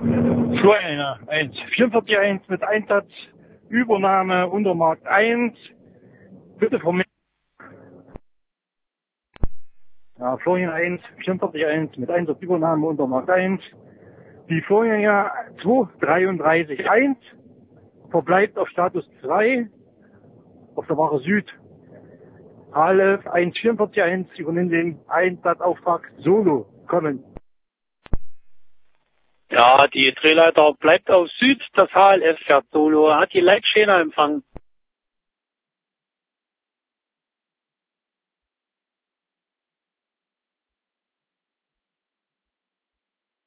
Florian 1, 44.1 mit Einsatz, Übernahme Untermarkt 1. Bitte von mir. Ja, Florian 1, 44.1 mit Einsatz, Übernahme Untermarkt 1. Die Florian 233.1 verbleibt auf Status 2 auf der Wache Süd. Aleph 144.1 übernimmt den Einsatzauftrag Solo. Kommen. Ja, die Drehleiter bleibt auf Süd, das HLF fährt Solo, hat die Leitschäne empfangen.